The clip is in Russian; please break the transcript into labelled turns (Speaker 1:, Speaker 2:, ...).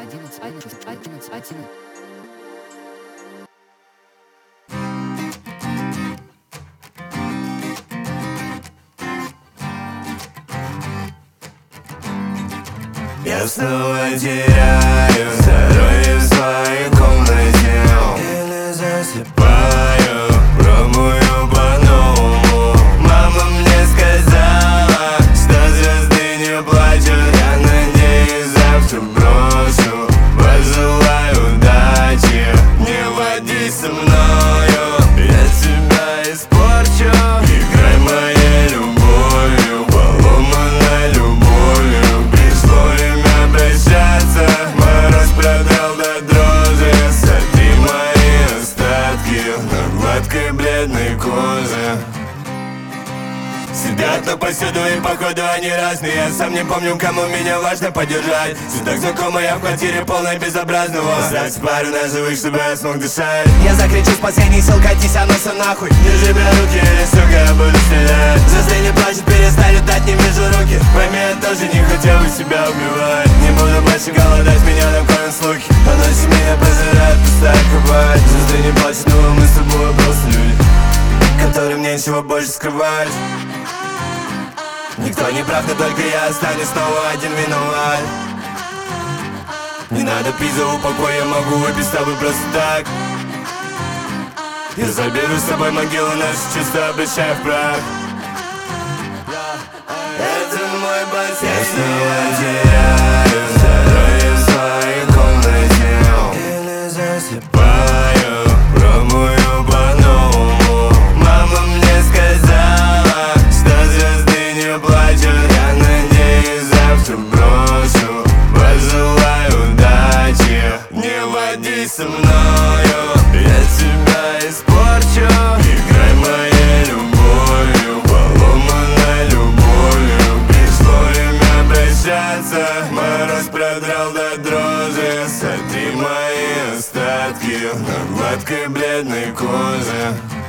Speaker 1: Я снова теряю здоровье в своей комнате, или засыпаю, пробую по-новому. Мама мне сказала, что звезды не плачут. Я надеюсь, завтра брошу, пожелаю удачи. Не води со мною, я тебя испорчу. Играй моей любовью, поломанной любовью. Пришло время прощаться, мороз продрал до дрожи. Сотри мои остатки на гладкой бледной коже. Сидят но повсюду и походу они разные. Я сам не помню, кому меня важно поддержать. Все так знакомо, я в квартире полной безобразного. Оставь пару на живых, чтобы я смог дышать. Я закричу с последних сил, катись, а носа нахуй. Держи меня руки, или сука, я буду стрелять. Звезды не плачут, перестали летать, не вижу руки. Пойми, я тоже не хотел бы себя убивать. Не буду больше голодать, меня накроют слухи. А ночью меня пожирает пустая кровать. Звезды не плачут, но мы с тобой просто люди, которым нечего больше скрывать. Никто не прав, но только я останусь снова один виноват. Не надо пить за упокой, я могу выпить с тобой просто так. Я заберу с собой могилу, наши чувства обращая в прах. Это мой бассейн. Я снова теряю здоровье в своей комнате, или засыпаю, пробую по-новому. Мама мне сказала, что звезды не плачут. Я надеюсь, завтра брошу, пожелаю удачи. Не води со мною, я тебя испорчу. Играй моей любовью, поломанной любовью. Пришло время прощаться, мороз продрал до дрожи. Сотри мои остатки на гладкой бледной коже.